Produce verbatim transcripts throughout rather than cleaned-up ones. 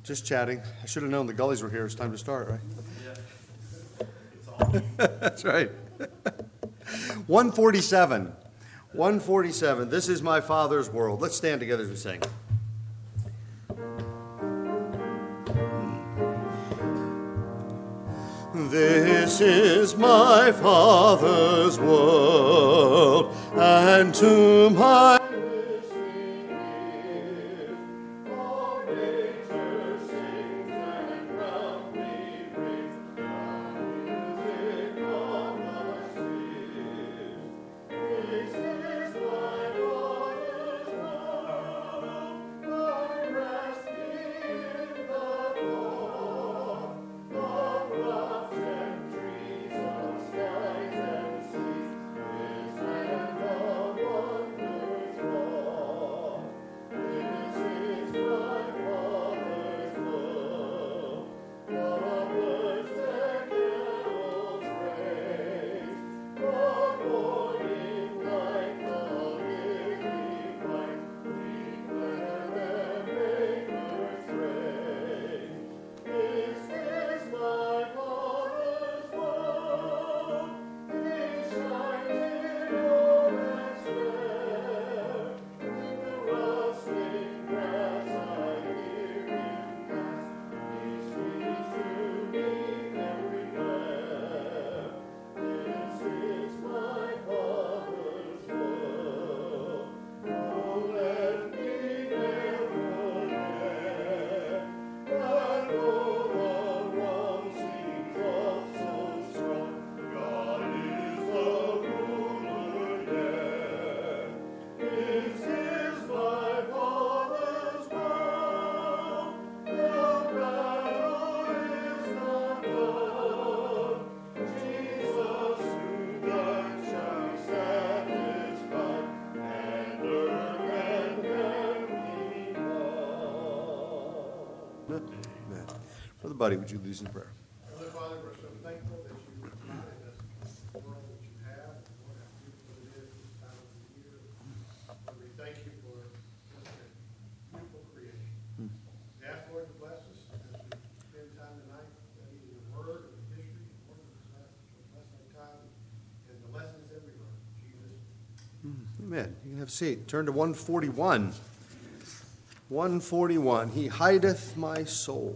Just chatting. I should have known the Gullies were here. It's time to start, right? Yeah. It's all. That's right. one forty-seven. one forty-seven. This is my Father's world. Let's stand together as we sing. This is my Father's world, and to my Brother Buddy, would you lead us in prayer? Heavenly Father, we're so thankful that you provided us the world that you have, and Lord, how beautiful it is this time of the year. Lord, we thank you for just a beautiful creation. Mm. We ask, Lord, to bless us as we spend time tonight studying your word and the history. And Lord, we just ask that you'll bless our time and the lessons that we learn. In Jesus' name. Mm. Amen. You can have a seat. Turn to one forty-one. one forty-one. He hideth my soul.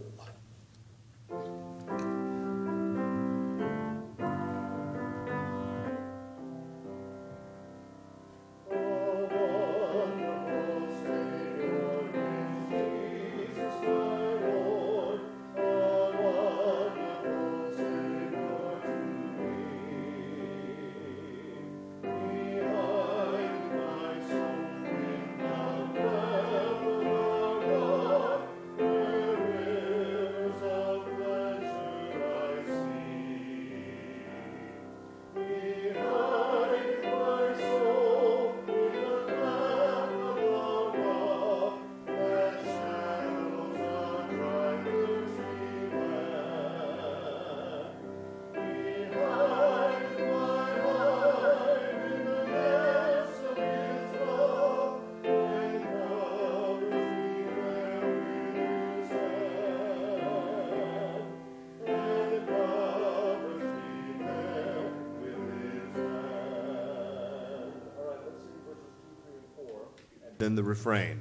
Then the refrain.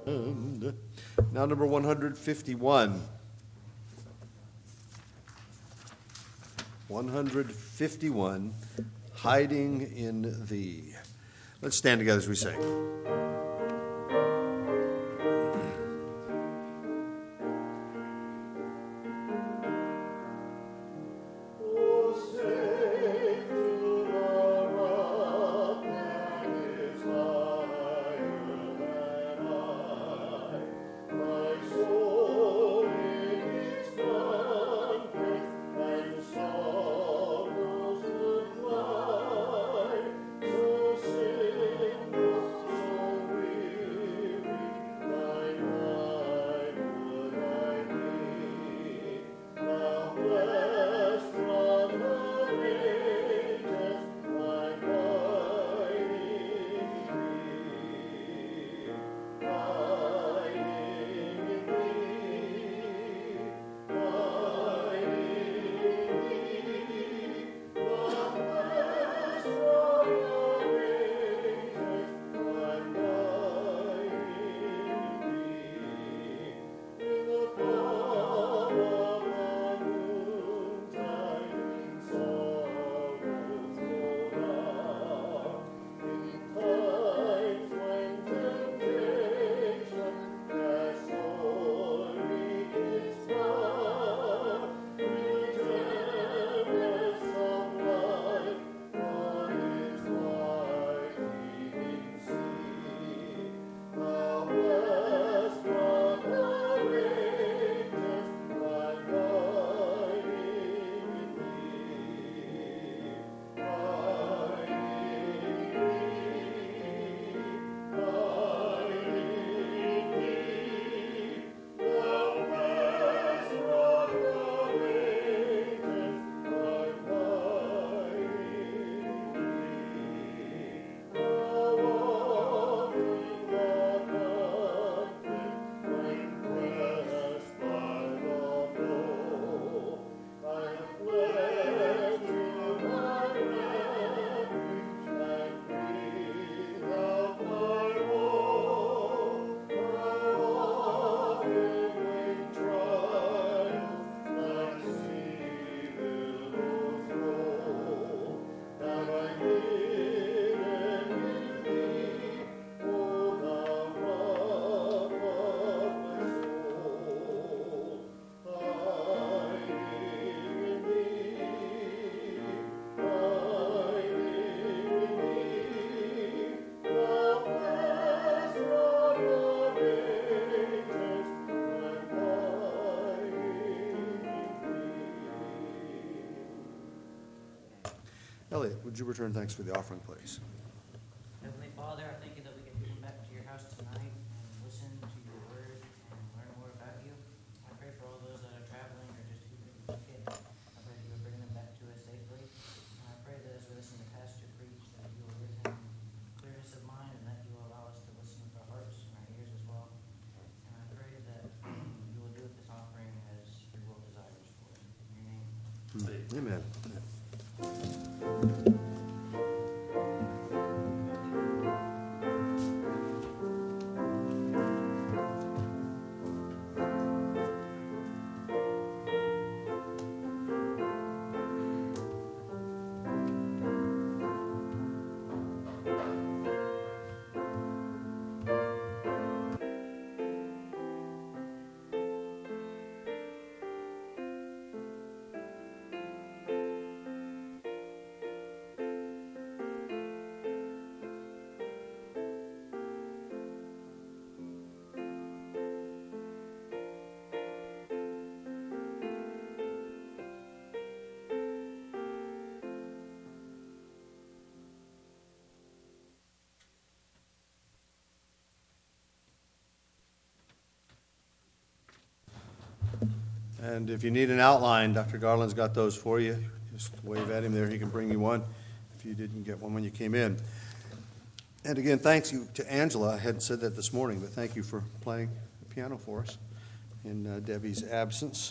Now number one hundred fifty-one. one hundred fifty-one, Hiding in Thee. Let's stand together as we sing. Elliot, would you return thanks for the offering, please? Heavenly Father, I thank you that we can come back to your house tonight and listen to your word and learn more about you. I pray for all those that are traveling or just who didn't make it. I pray that you will bring them back to us safely. And I pray that as we listen to Pastor preach, that you will give him clearness of mind and that you will allow us to listen with our hearts and our ears as well. And I pray that you will do with this offering as your will desires for us. In your name. Amen. Amen. And if you need an outline, Doctor Garland's got those for you. Just wave at him there. He can bring you one if you didn't get one when you came in. And again, thanks you to Angela. I hadn't said that this morning, but thank you for playing the piano for us in uh, Debbie's absence.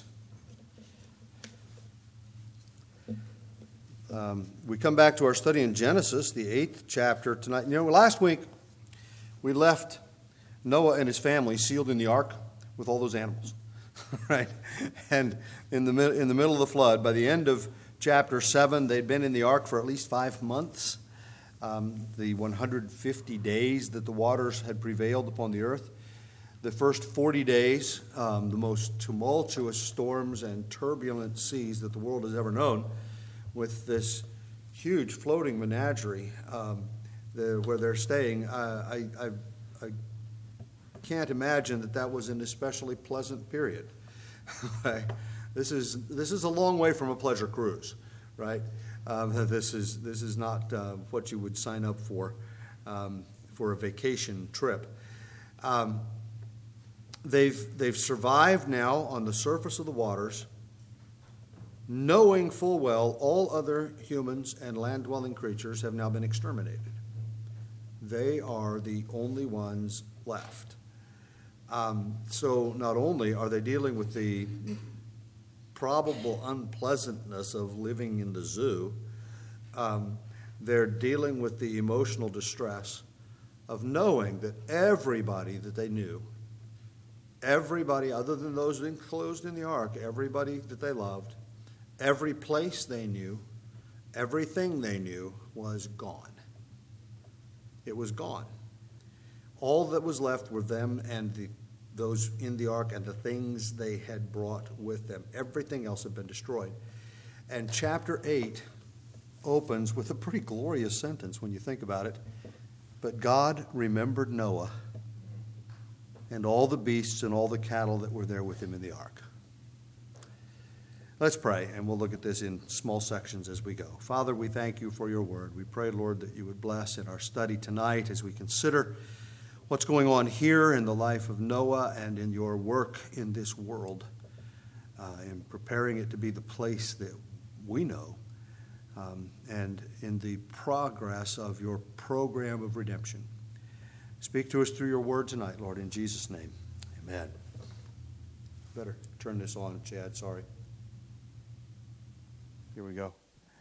Um, we come back to our study in Genesis, the eighth chapter tonight. You know, last week we left Noah and his family sealed in the ark with all those animals, right? And in the, mid- in the middle of the flood, by the end of chapter seven, they'd been in the ark for at least five months. Um, the one hundred fifty days that the waters had prevailed upon the earth. The first forty days, um, the most tumultuous storms and turbulent seas that the world has ever known, with this huge floating menagerie um, the, where they're staying. Uh, I, I, I can't imagine that that was an especially pleasant period. This is this is a long way from a pleasure cruise, right? Um, this is this is not uh, what you would sign up for um, for a vacation trip. Um, they've they've survived now on the surface of the waters, knowing full well all other humans and land-dwelling creatures have now been exterminated. They are the only ones left. Um, so not only are they dealing with the probable unpleasantness of living in the zoo, um, they're dealing with the emotional distress of knowing that everybody that they knew, everybody other than those enclosed in the ark, everybody that they loved, every place they knew, everything they knew was gone. It was gone. All that was left were them and the those in the ark and the things they had brought with them. Everything else had been destroyed. And chapter eight opens with a pretty glorious sentence when you think about it. But God remembered Noah and all the beasts and all the cattle that were there with him in the ark. Let's pray, and we'll look at this in small sections as we go. Father, we thank you for your word. We pray, Lord, that you would bless in our study tonight as we consider what's going on here in the life of Noah and in your work in this world, uh, in preparing it to be the place that we know, um, and in the progress of your program of redemption. Speak to us through your word tonight, Lord, in Jesus' name. Amen. Better turn this on, Chad, sorry. Here we go.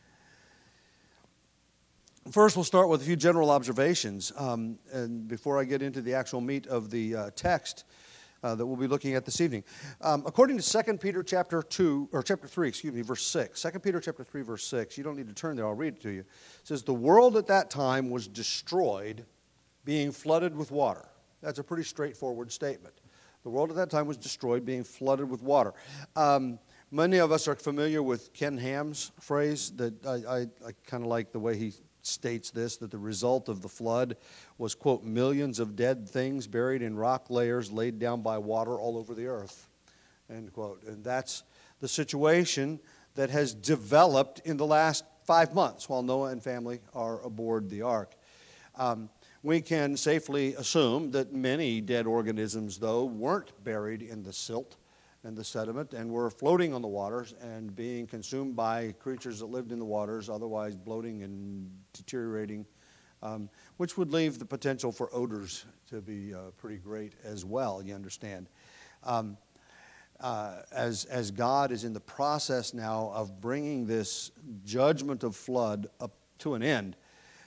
First, we'll start with a few general observations. Um, and before I get into the actual meat of the uh, text uh, that we'll be looking at this evening. Um, according to Second Peter chapter two, or chapter three, excuse me, verse six. Second Peter chapter three, verse six. You don't need to turn there, I'll read it to you. It says, the world at that time was destroyed, being flooded with water. That's a pretty straightforward statement. The world at that time was destroyed, being flooded with water. Um, many of us are familiar with Ken Ham's phrase that I, I, I kind of like the way he states this, that the result of the flood was, quote, millions of dead things buried in rock layers laid down by water all over the earth, end quote. And that's the situation that has developed in the last five months while Noah and family are aboard the ark. Um, we can safely assume that many dead organisms, though, weren't buried in the silt and the sediment and were floating on the waters and being consumed by creatures that lived in the waters, otherwise bloating and deteriorating, um, which would leave the potential for odors to be uh, pretty great as well, you understand. Um, uh, as, as God is in the process now of bringing this judgment of flood up to an end,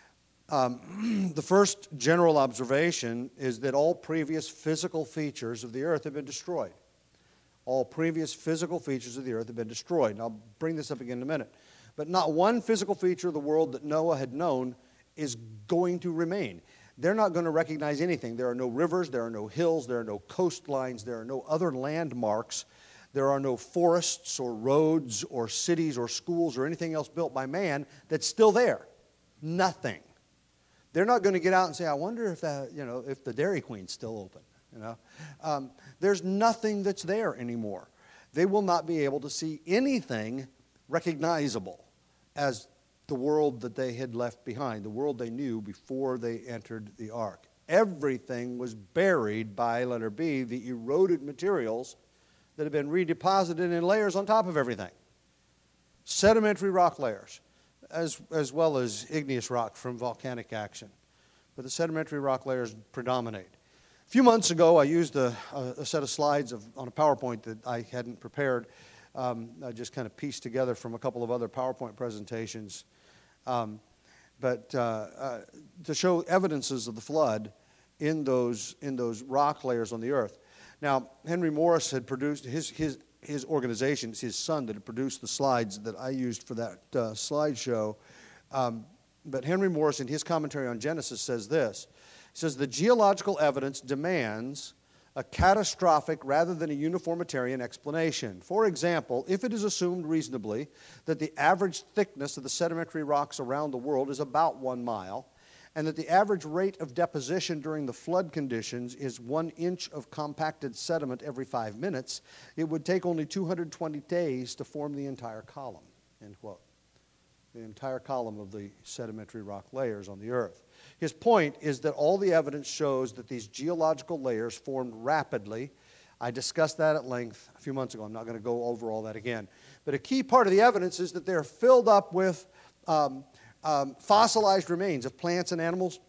um, the first general observation is that all previous physical features of the earth have been destroyed. All previous physical features of the earth have been destroyed. And I'll bring this up again in a minute. But not one physical feature of the world that Noah had known is going to remain. They're not going to recognize anything. There are no rivers, there are no hills, there are no coastlines, there are no other landmarks. There are no forests or roads or cities or schools or anything else built by man that's still there. Nothing. They're not going to get out and say, I wonder if that, you know, if the Dairy Queen's still open. You know, um, there's nothing that's there anymore. They will not be able to see anything recognizable as the world that they had left behind, the world they knew before they entered the ark. Everything was buried by, letter B, the eroded materials that had been redeposited in layers on top of everything. Sedimentary rock layers, as, as well as igneous rock from volcanic action. But the sedimentary rock layers predominate. A few months ago, I used a, a set of slides of, on a PowerPoint that I hadn't prepared. Um, I just kind of pieced together from a couple of other PowerPoint presentations. Um, but uh, uh, to show evidences of the flood in those in those rock layers on the earth. Now, Henry Morris had produced his his his organization, it's his son that had produced the slides that I used for that uh, slideshow. Um, but Henry Morris, in his commentary on Genesis, says this. He says, the geological evidence demands a catastrophic rather than a uniformitarian explanation. For example, if it is assumed reasonably that the average thickness of the sedimentary rocks around the world is about one mile, and that the average rate of deposition during the flood conditions is one inch of compacted sediment every five minutes, it would take only two hundred twenty days to form the entire column, end quote. The entire column of the sedimentary rock layers on the earth. His point is that all the evidence shows that these geological layers formed rapidly. I discussed that at length a few months ago. I'm not going to go over all that again. But a key part of the evidence is that they're filled up with um, um, fossilized remains of plants and animals,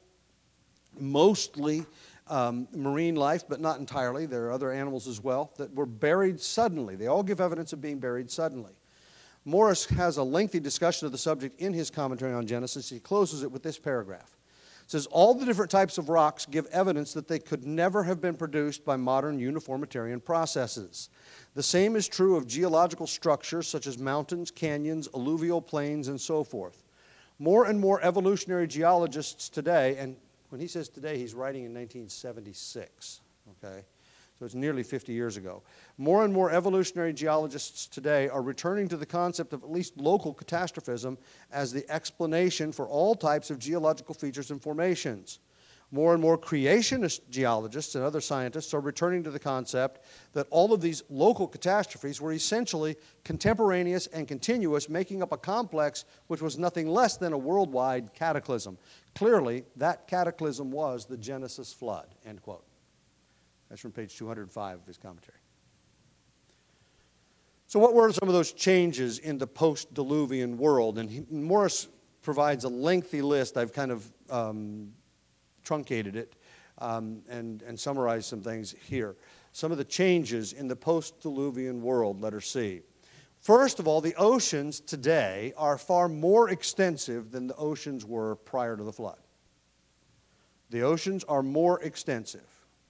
mostly um, marine life, but not entirely. There are other animals as well that were buried suddenly. They all give evidence of being buried suddenly. Morris has a lengthy discussion of the subject in his commentary on Genesis. He closes it with this paragraph. It says, all the different types of rocks give evidence that they could never have been produced by modern uniformitarian processes. The same is true of geological structures such as mountains, canyons, alluvial plains, and so forth. More and more evolutionary geologists today, and when he says today, he's writing in nineteen seventy-six, okay? So it's nearly fifty years ago. More and more evolutionary geologists today are returning to the concept of at least local catastrophism as the explanation for all types of geological features and formations. More and more creationist geologists and other scientists are returning to the concept that all of these local catastrophes were essentially contemporaneous and continuous, making up a complex which was nothing less than a worldwide cataclysm. Clearly, that cataclysm was the Genesis flood, end quote. That's from page two hundred five of his commentary. So what were some of those changes in the post-Diluvian world? And he, Morris provides a lengthy list. I've kind of um, truncated it um, and, and summarized some things here. Some of the changes in the post-Diluvian world, letter C. First of all, the oceans today are far more extensive than the oceans were prior to the flood. The oceans are more extensive.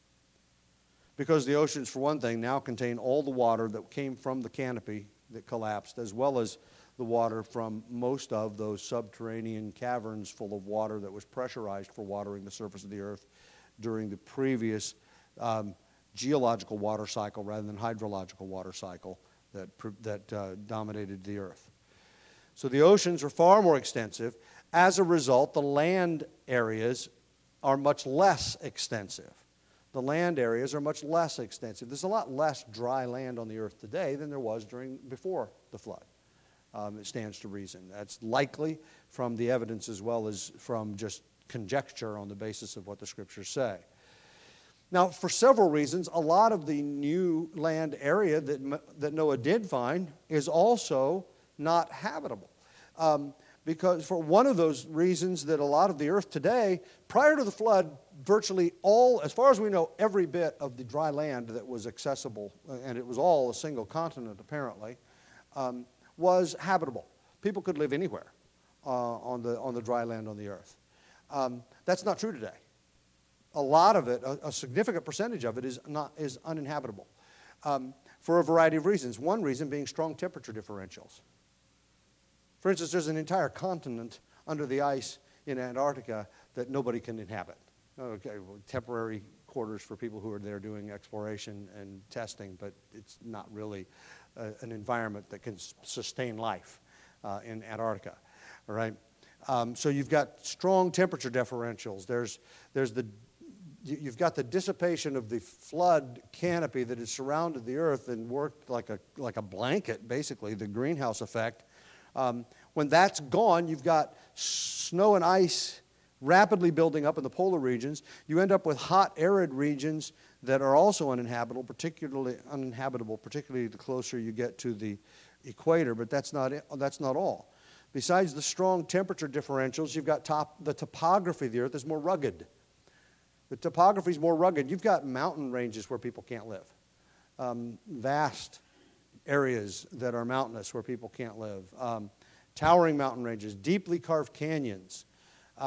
Because the oceans, for one thing, now contain all the water that came from the canopy that collapsed, as well as the water from most of those subterranean caverns full of water that was pressurized for watering the surface of the earth during the previous um, geological water cycle rather than hydrological water cycle that, that uh, dominated the earth. So the oceans are far more extensive. As a result, the land areas are much less extensive. The land areas are much less extensive. There's a lot less dry land on the earth today than there was during before the flood. Um, it stands to reason. That's likely from the evidence as well as from just conjecture on the basis of what the scriptures say. Now, for several reasons, a lot of the new land area that, that Noah did find is also not habitable. Um, because for one of those reasons that a lot of the earth today, prior to the flood, virtually all, as far as we know, every bit of the dry land that was accessible, and it was all a single continent apparently, um, was habitable. People could live anywhere uh, on the on the dry land on the earth. Um, that's not true today. A lot of it, a, a significant percentage of it, is not is uninhabitable um, for a variety of reasons. One reason being strong temperature differentials. For instance, there's an entire continent under the ice in Antarctica that nobody can inhabit. Okay, well, temporary quarters for people who are there doing exploration and testing, but it's not really uh, an environment that can s- sustain life uh, in Antarctica. All right. Um, so you've got strong temperature differentials. There's there's the you've got the dissipation of the flood canopy that has surrounded the earth and worked like a like a blanket, basically the greenhouse effect. Um, when that's gone, you've got snow and ice rapidly building up in the polar regions. You end up with hot, arid regions that are also uninhabitable, particularly uninhabitable, particularly the closer you get to the equator. But that's not it, that's not all. Besides the strong temperature differentials, you've got top, the topography of the earth is more rugged. The topography is more rugged. You've got mountain ranges where people can't live, um, vast areas that are mountainous where people can't live, um, towering mountain ranges, deeply carved canyons, um,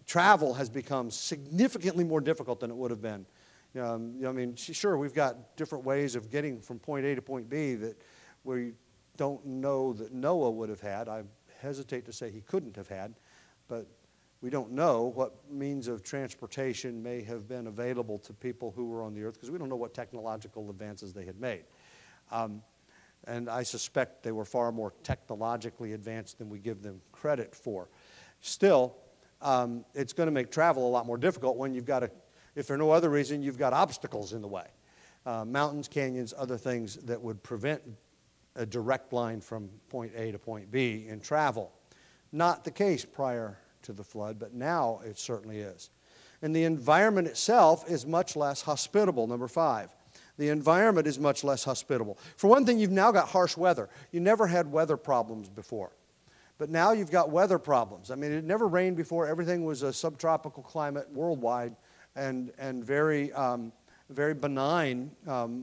travel has become significantly more difficult than it would have been. Um, I mean, sure, we've got different ways of getting from point A to point B that we don't know that Noah would have had. I hesitate to say he couldn't have had, but we don't know what means of transportation may have been available to people who were on the earth because we don't know what technological advances they had made. Um, and I suspect they were far more technologically advanced than we give them credit for. Still, um, it's going to make travel a lot more difficult when you've got a if for no other reason, you've got obstacles in the way. Uh, mountains, canyons, other things that would prevent a direct line from point A to point B in travel. Not the case prior to the flood, but now it certainly is. And the environment itself is much less hospitable, number five. The environment is much less hospitable. For one thing, you've now got harsh weather. You never had weather problems before. But now you've got weather problems. I mean, it never rained before. Everything was a subtropical climate worldwide. And, and very, um, very benign um,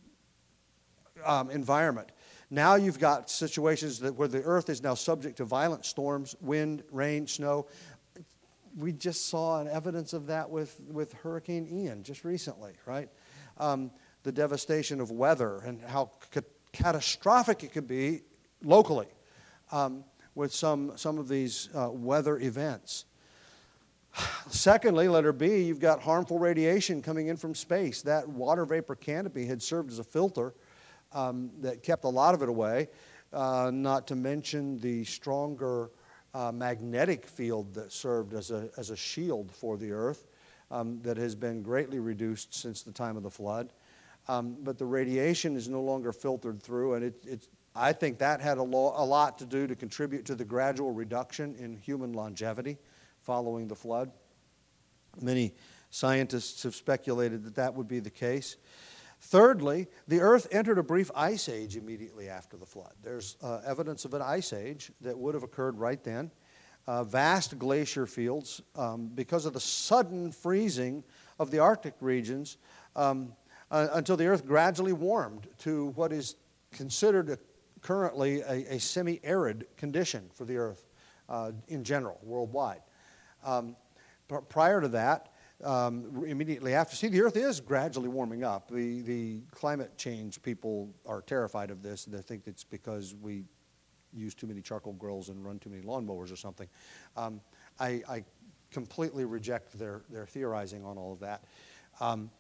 um, environment. Now you've got situations that where the earth is now subject to violent storms, wind, rain, snow. We just saw an evidence of that with, with Hurricane Ian just recently, right? Um, the devastation of weather and how ca- catastrophic it could be locally um, with some, some of these uh, weather events. Secondly, letter B, you've got harmful radiation coming in from space. That water vapor canopy had served as a filter um, that kept a lot of it away, uh, not to mention the stronger uh, magnetic field that served as a, as a shield for the earth um, that has been greatly reduced since the time of the flood. Um, but the radiation is no longer filtered through, and it, it's, I think that had a, lo- a lot to do to contribute to the gradual reduction in human longevity following the flood. Many scientists have speculated that that would be the case. Thirdly, the earth entered a brief ice age immediately after the flood. There's uh, evidence of an ice age that would have occurred right then. Uh, vast glacier fields, um, because of the sudden freezing of the Arctic regions, um, uh, until the earth gradually warmed to what is considered a, currently a, a semi-arid condition for the earth uh, in general, worldwide. Um, prior to that, um, immediately after, see, the earth is gradually warming up. The, the climate change people are terrified of this. They think it's because we use too many charcoal grills and run too many lawnmowers or something. Um, I, I completely reject their, their theorizing on all of that. Um,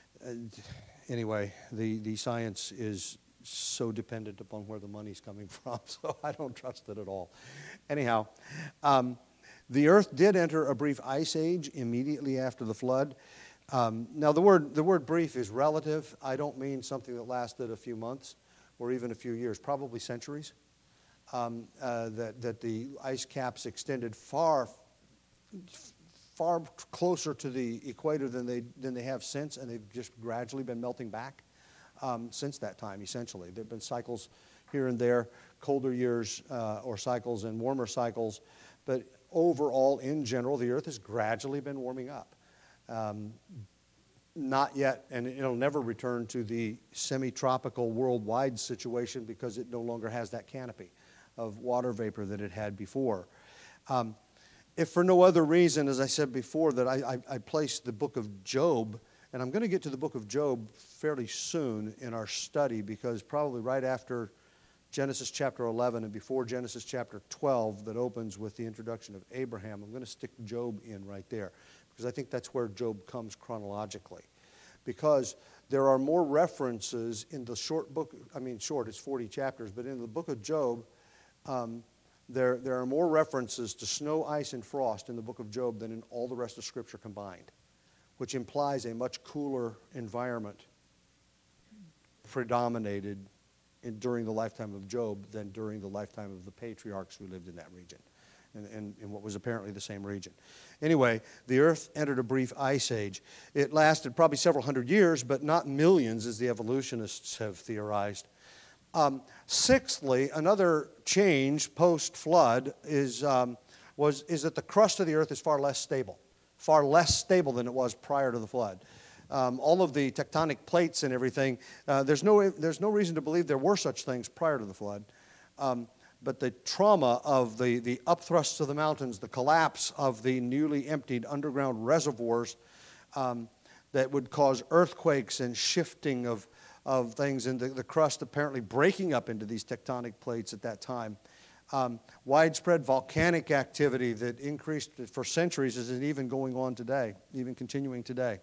anyway, the, the science is so dependent upon where the money's coming from, so I don't trust it at all. Anyhow, um, the earth did enter a brief ice age immediately after the flood. Um, now, the word the word brief is relative. I don't mean something that lasted a few months or even a few years, probably centuries. Um, uh, that that the ice caps extended far, far closer to the equator than they than they have since, and they've just gradually been melting back um, since that time. Essentially, there've been cycles here and there, colder years uh, or cycles and warmer cycles, but overall, in general, the earth has gradually been warming up. Um, not yet, and it'll never return to the semi-tropical worldwide situation because it no longer has that canopy of water vapor that it had before. Um, if for no other reason, as I said before, that I, I, I placed the book of Job, and I'm going to get to the book of Job fairly soon in our study because probably right after Genesis chapter eleven and before Genesis chapter twelve that opens with the introduction of Abraham, I'm going to stick Job in right there because I think that's where Job comes chronologically. Because there are more references in the short book, I mean short, it's forty chapters, but in the book of Job, um, there, there are more references to snow, ice, and frost in the book of Job than in all the rest of Scripture combined, which implies a much cooler environment predominated In, during the lifetime of Job than during the lifetime of the patriarchs who lived in that region, and in, in what was apparently the same region. Anyway, the earth entered a brief ice age. It lasted probably several hundred years, but not millions as the evolutionists have theorized. Um, sixthly, another change post-flood is, um, was, is that the crust of the earth is far less stable, far less stable than it was prior to the flood. Um, all of the tectonic plates and everything, uh, there's no there's no reason to believe there were such things prior to the flood. Um, but the trauma of the, the upthrusts of the mountains, the collapse of the newly emptied underground reservoirs um, that would cause earthquakes and shifting of, of things, and the, the crust apparently breaking up into these tectonic plates at that time. Um, widespread volcanic activity that increased for centuries is even going on today, even continuing today.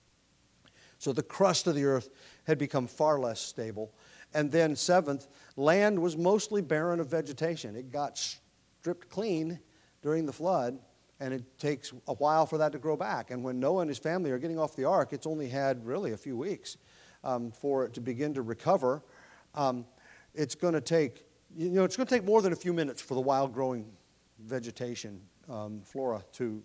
So the crust of the earth had become far less stable. And then seventh, land was mostly barren of vegetation. It got stripped clean during the flood, and it takes a while for that to grow back. And when Noah and his family are getting off the ark, it's only had really a few weeks um, for it to begin to recover. Um, it's going to take, you know, it's going to take more than a few minutes for the wild-growing vegetation, um, flora, to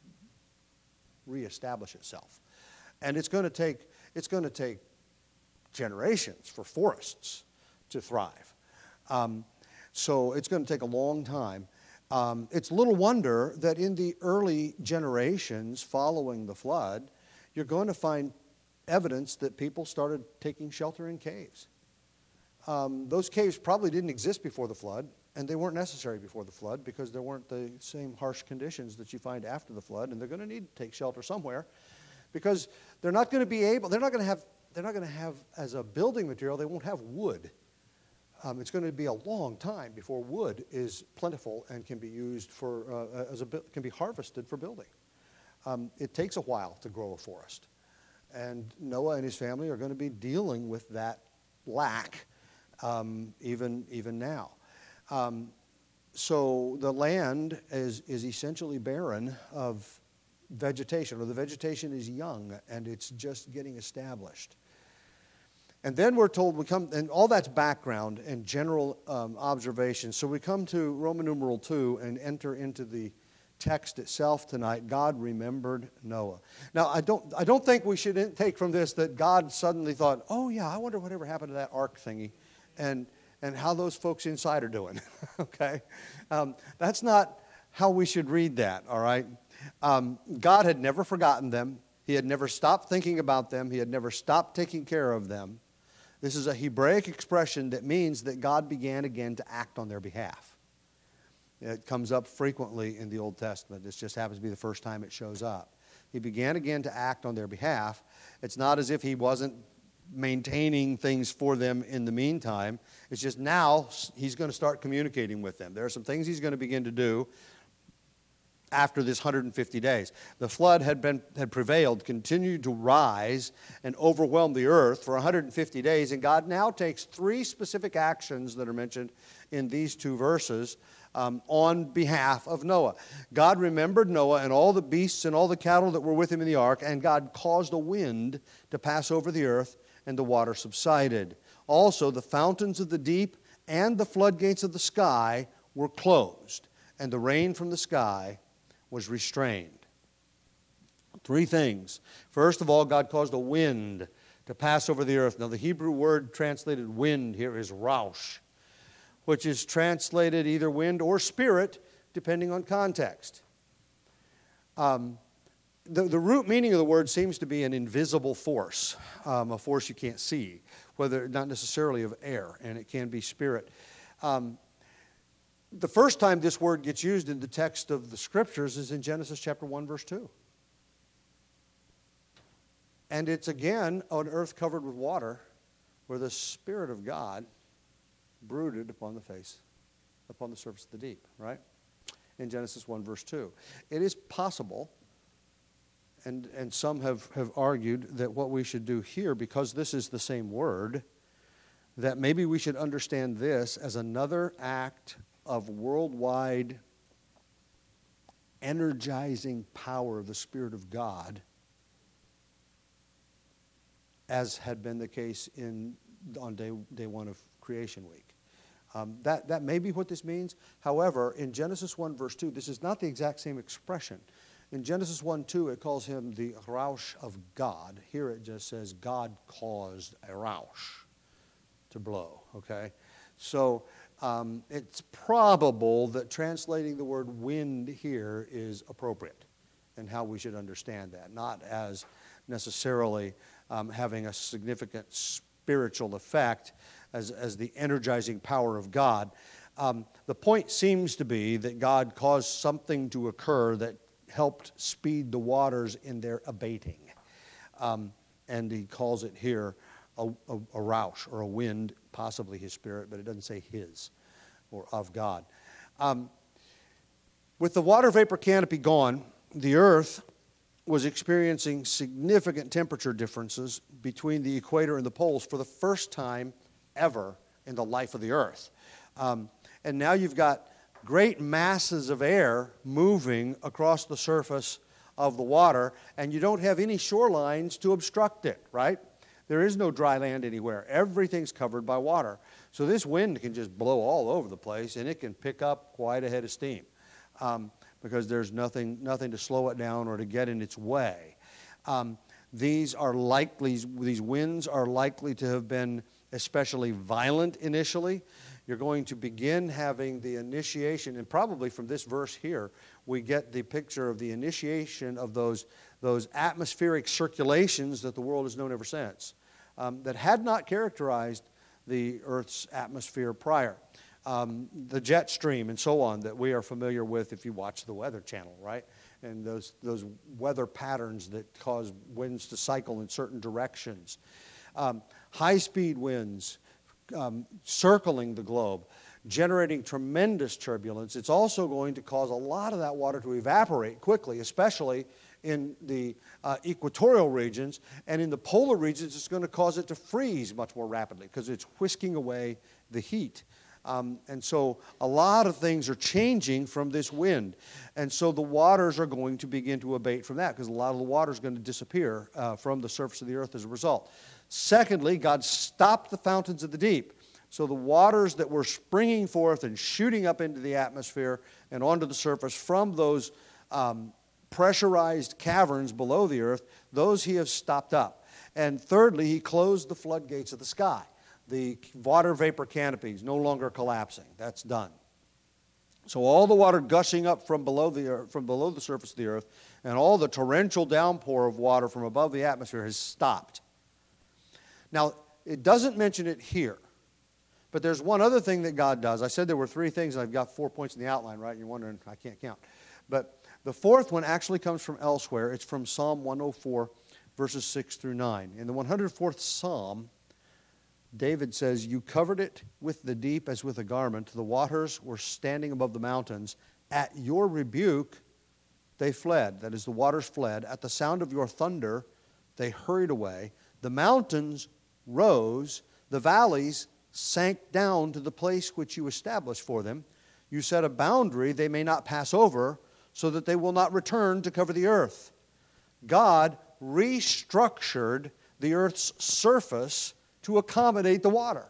reestablish itself. And it's going to take, it's going to take generations for forests to thrive. Um, so it's going to take a long time. Um, it's little wonder that in the early generations following the flood, you're going to find evidence that people started taking shelter in caves. Um, those caves probably didn't exist before the flood, and they weren't necessary before the flood because there weren't the same harsh conditions that you find after the flood, and they're going to need to take shelter somewhere because they're not going to be able, they're not going to have, they're not going to have as a building material, they won't have wood. Um, it's going to be a long time before wood is plentiful and can be used for, uh, as a, can be harvested for building. Um, it takes a while to grow a forest. And Noah and his family are going to be dealing with that lack um, even, even now. Um, so the land is, is essentially barren of vegetation, or the vegetation is young and it's just getting established. And then we're told, we come, and all that's background and general um, observation. So we come to Roman numeral two and enter into the text itself tonight. God remembered Noah. Now, I don't, I don't think we should take from this that God suddenly thought, oh yeah, I wonder whatever happened to that ark thingy, and and how those folks inside are doing. Okay, um, that's not how we should read that. All right, um, God had never forgotten them. He had never stopped thinking about them. He had never stopped taking care of them. This is a Hebraic expression that means that God began again to act on their behalf. It comes up frequently in the Old Testament. This just happens to be the first time it shows up. He began again to act on their behalf. It's not as if he wasn't maintaining things for them in the meantime. It's just now he's going to start communicating with them. There are some things he's going to begin to do after this one hundred fifty days. The flood had been had prevailed, continued to rise and overwhelm the earth for one hundred fifty days, and God now takes three specific actions that are mentioned in these two verses um, on behalf of Noah. God remembered Noah and all the beasts and all the cattle that were with him in the ark, and God caused a wind to pass over the earth, and the water subsided. Also, the fountains of the deep and the floodgates of the sky were closed, and the rain from the sky was restrained. Three things. First of all, God caused a wind to pass over the earth. Now, the Hebrew word translated wind here is raush, which is translated either wind or spirit, depending on context. Um, the, the root meaning of the word seems to be an invisible force, um, a force you can't see, whether not necessarily of air, and it can be spirit. Um, The first time this word gets used in the text of the Scriptures is in Genesis chapter one, verse two. And it's again on earth covered with water where the Spirit of God brooded upon the face, upon the surface of the deep, right? In Genesis one, verse two. It is possible, and, and some have, have argued that what we should do here, because this is the same word, that maybe we should understand this as another act of worldwide energizing power of the Spirit of God, as had been the case in on day, day one of creation week. Um, that, that may be what this means. However, in Genesis one, verse two, this is not the exact same expression. In Genesis one, two, it calls him the Raush of God. Here it just says God caused a Raush to blow, okay? So Um, it's probable that translating the word wind here is appropriate and how we should understand that, not as necessarily um, having a significant spiritual effect as, as the energizing power of God. Um, the point seems to be that God caused something to occur that helped speed the waters in their abating. Um, and he calls it here a, a, a roush or a wind, possibly his spirit, but it doesn't say his or of God. Um, with the water vapor canopy gone, the earth was experiencing significant temperature differences between the equator and the poles for the first time ever in the life of the earth. Um, and now you've got great masses of air moving across the surface of the water, and you don't have any shorelines to obstruct it, right? There is no dry land anywhere. Everything's covered by water. So this wind can just blow all over the place, and it can pick up quite a head of steam um, because there's nothing, nothing to slow it down or to get in its way. Um, these are likely, these winds are likely to have been especially violent initially. You're going to begin having the initiation, and probably from this verse here, we get the picture of the initiation of those, those atmospheric circulations that the world has known ever since, um, that had not characterized the Earth's atmosphere prior. Um, the jet stream and so on that we are familiar with if you watch the Weather Channel, right? And those, those weather patterns that cause winds to cycle in certain directions. Um, high-speed winds um, circling the globe, generating tremendous turbulence. It's also going to cause a lot of that water to evaporate quickly, especially in the uh, equatorial regions. And in the polar regions, it's going to cause it to freeze much more rapidly because it's whisking away the heat. Um, and so a lot of things are changing from this wind. And so the waters are going to begin to abate from that because a lot of the water is going to disappear uh, from the surface of the earth as a result. Secondly, God stopped the fountains of the deep. So the waters that were springing forth and shooting up into the atmosphere and onto the surface from those um, pressurized caverns below the earth, those he has stopped up. And thirdly, he closed the floodgates of the sky. The water vapor canopy is no longer collapsing. That's done. So all the water gushing up from below the earth, from below the surface of the earth and all the torrential downpour of water from above the atmosphere has stopped. Now, it doesn't mention it here, but there's one other thing that God does. I said there were three things, and I've got four points in the outline, right? You're wondering, I can't count. But the fourth one actually comes from elsewhere. It's from Psalm one oh four, verses six through nine. In the one hundred fourth Psalm, David says, "You covered it with the deep as with a garment. The waters were standing above the mountains. At your rebuke, they fled." That is, the waters fled. "At the sound of your thunder, they hurried away. The mountains rose. The valleys sank down to the place which you established for them. You set a boundary they may not pass over, so that they will not return to cover the earth." God restructured the earth's surface to accommodate the water.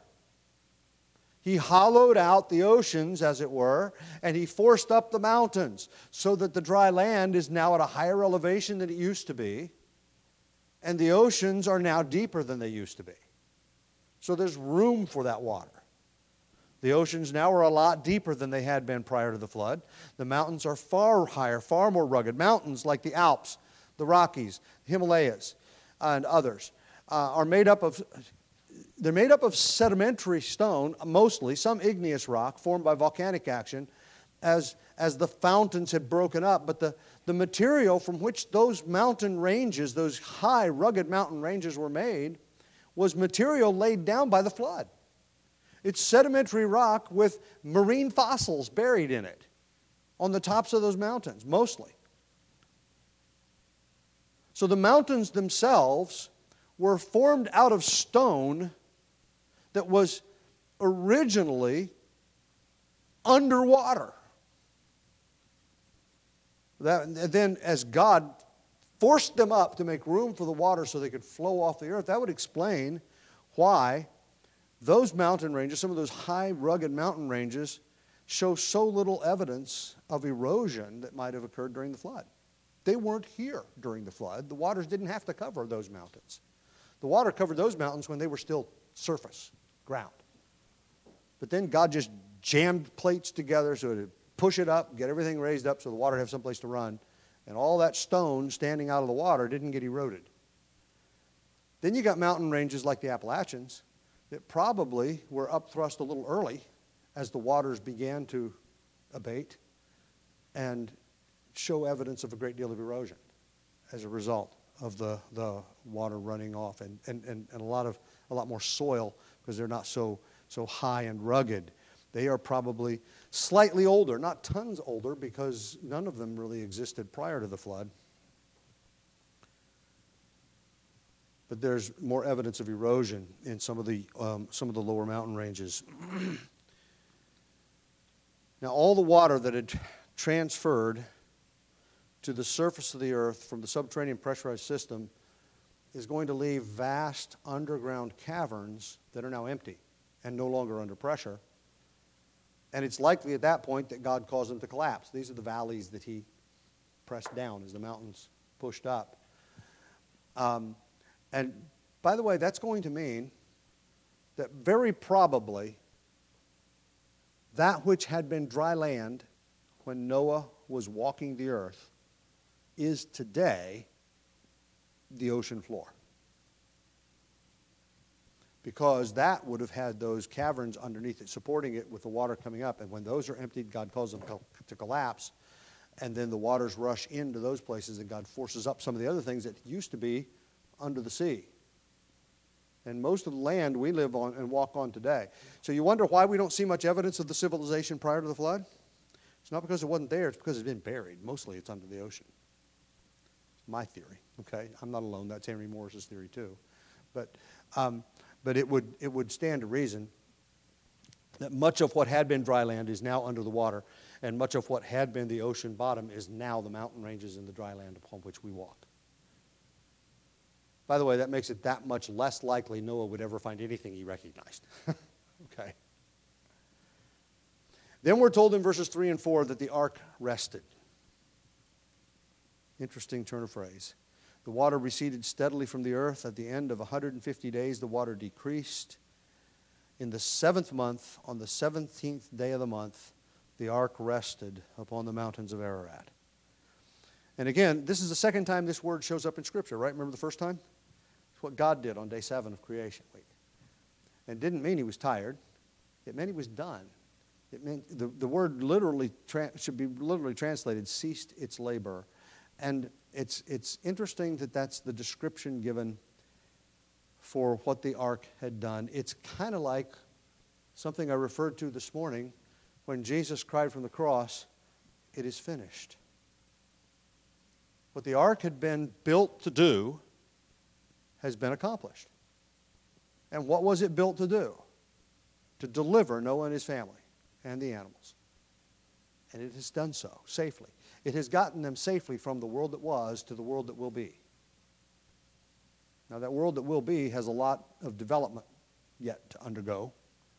He hollowed out the oceans, as it were, and he forced up the mountains so that the dry land is now at a higher elevation than it used to be, and the oceans are now deeper than they used to be. So there's room for that water. The oceans now are a lot deeper than they had been prior to the flood. The mountains are far higher, far more rugged. Mountains like the Alps, the Rockies, the Himalayas, and others uh, are made up of... They're made up of sedimentary stone, mostly, some igneous rock formed by volcanic action as, as the fountains had broken up. But the, the material from which those mountain ranges, those high, rugged mountain ranges were made, was material laid down by the flood. It's sedimentary rock with marine fossils buried in it on the tops of those mountains, mostly. So the mountains themselves were formed out of stone that was originally underwater. That, then as God forced them up to make room for the water so they could flow off the earth, that would explain why those mountain ranges, some of those high, rugged mountain ranges, show so little evidence of erosion that might have occurred during the flood. They weren't here during the flood. The waters didn't have to cover those mountains. The water covered those mountains when they were still surface, ground. But then God just jammed plates together so to push it up, get everything raised up so the water would have someplace to run. And all that stone standing out of the water didn't get eroded. Then you got mountain ranges like the Appalachians that probably were upthrust a little early as the waters began to abate and show evidence of a great deal of erosion as a result of the, the water running off and, and, and, and a lot of a lot more soil because they're not so so high and rugged. They are probably slightly older, not tons older, because none of them really existed prior to the flood. But there's more evidence of erosion in some of the um, some of the lower mountain ranges. Now, all the water that had transferred to the surface of the earth from the subterranean pressurized system is going to leave vast underground caverns that are now empty and no longer under pressure. And it's likely at that point that God caused them to collapse. These are the valleys that he pressed down as the mountains pushed up. Um, and by the way, that's going to mean that very probably that which had been dry land when Noah was walking the earth is today the ocean floor. Because that would have had those caverns underneath it, supporting it with the water coming up. And when those are emptied, God calls them to collapse. And then the waters rush into those places, and God forces up some of the other things that used to be under the sea. And most of the land we live on and walk on today. So you wonder why we don't see much evidence of the civilization prior to the flood? It's not because it wasn't there, it's because it's been buried. Mostly it's under the ocean. My theory, okay? I'm not alone. That's Henry Morris's theory too. But um, but it would it would stand to reason that much of what had been dry land is now under the water, and much of what had been the ocean bottom is now the mountain ranges and the dry land upon which we walk. By the way, that makes it that much less likely Noah would ever find anything he recognized. Okay. Then we're told in verses three and four that the ark rested. Interesting turn of phrase. The water receded steadily from the earth. At the end of one hundred fifty days, the water decreased. In the seventh month, on the seventeenth day of the month, the ark rested upon the mountains of Ararat. And again, this is the second time this word shows up in Scripture, right? Remember the first time? It's what God did on day seven of creation week. And it didn't mean he was tired. It meant he was done. It meant the, the word literally tra- should be literally translated, ceased its labor. And it's it's interesting that that's the description given for what the ark had done. It's kind of like something I referred to this morning when Jesus cried from the cross, "It is finished." What the ark had been built to do has been accomplished. And what was it built to do? To deliver Noah and his family and the animals. And it has done so safely. It has gotten them safely from the world that was to the world that will be. Now, that world that will be has a lot of development yet to undergo.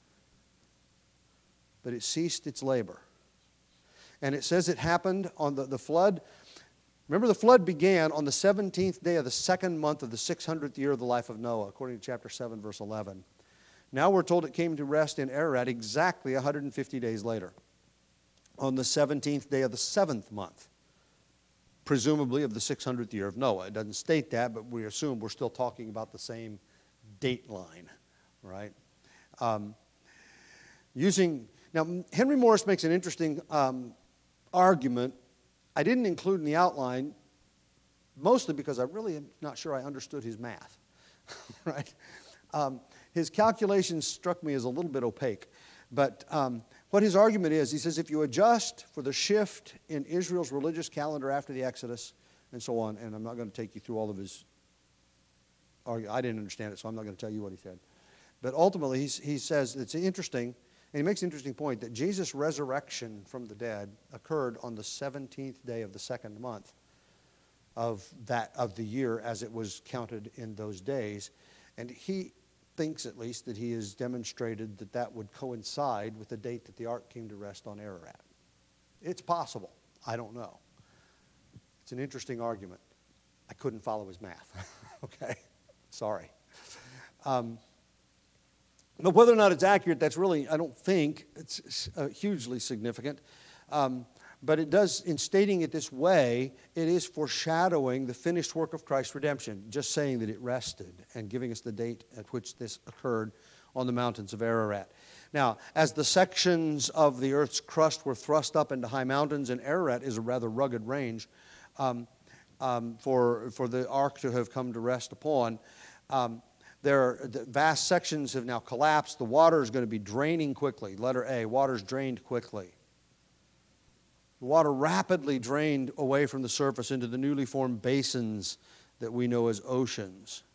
But it ceased its labor. And it says it happened on the, the flood. Remember, the flood began on the seventeenth day of the second month of the six hundredth year of the life of Noah, according to chapter seven, verse eleven. Now we're told it came to rest in Ararat exactly one hundred fifty days later, on the seventeenth day of the seventh month, presumably of the six hundredth year of Noah. It doesn't state that, but we assume we're still talking about the same date line, right? Um, using now, Henry Morris makes an interesting um, argument. I didn't include in the outline, mostly because I really am not sure I understood his math, right? Um, his calculations struck me as a little bit opaque. But um, what his argument is, he says if you adjust for the shift in Israel's religious calendar after the Exodus and so on, and I'm not going to take you through all of his argument. I didn't understand it, so I'm not going to tell you what he said. But ultimately, he's, he says it's interesting, and he makes an interesting point, that Jesus' resurrection from the dead occurred on the seventeenth day of the second month of that of the year as it was counted in those days. And he thinks, at least, that he has demonstrated that that would coincide with the date that the ark came to rest on Ararat. It's possible. I don't know. It's an interesting argument. I couldn't follow his math. Okay? Sorry. Um, but whether or not it's accurate, that's really, I don't think, it's uh, hugely significant. Um, but it does, in stating it this way, it is foreshadowing the finished work of Christ's redemption, just saying that it rested and giving us the date at which this occurred on the mountains of Ararat. Now, as the sections of the earth's crust were thrust up into high mountains, and Ararat is a rather rugged range um, um, for, for the ark to have come to rest upon, um, there the vast sections have now collapsed. The water is going to be draining quickly. Letter A, water's drained quickly. The water rapidly drained away from the surface into the newly formed basins that we know as oceans.